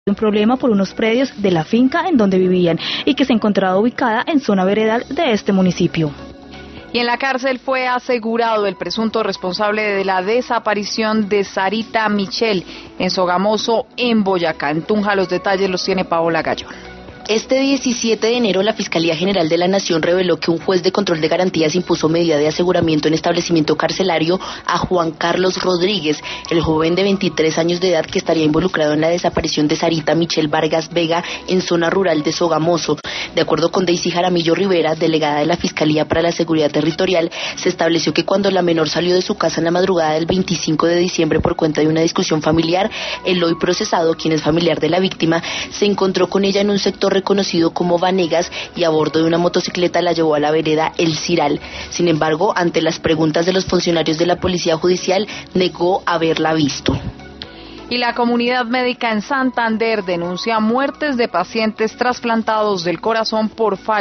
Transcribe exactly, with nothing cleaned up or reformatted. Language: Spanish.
un problema por unos predios de la finca en donde vivían y que se encontraba ubicada en zona veredal de este municipio. Y en la cárcel fue asegurado el presunto responsable de la desaparición de Sarita Michel en Sogamoso, en Boyacá. En Tunja los detalles los tiene Paola Gallón. Este diecisiete de enero, la Fiscalía General de la Nación reveló que un juez de control de garantías impuso medida de aseguramiento en establecimiento carcelario a Juan Carlos Rodríguez, el joven de veintitrés años de edad que estaría involucrado en la desaparición de Sarita Michel Vargas Vega en zona rural de Sogamoso. De acuerdo con Daisy Jaramillo Rivera, delegada de la Fiscalía para la Seguridad Territorial, se estableció que cuando la menor salió de su casa en la madrugada del veinticinco de diciembre por cuenta de una discusión familiar, el hoy procesado, quien es familiar de la víctima, se encontró con ella en un sector reconocido como Vanegas y a bordo de una motocicleta la llevó a la vereda El Ciral. Sin embargo, ante las preguntas de los funcionarios de la Policía Judicial, negó haberla visto. Y la comunidad médica en Santander denuncia muertes de pacientes trasplantados del corazón por falta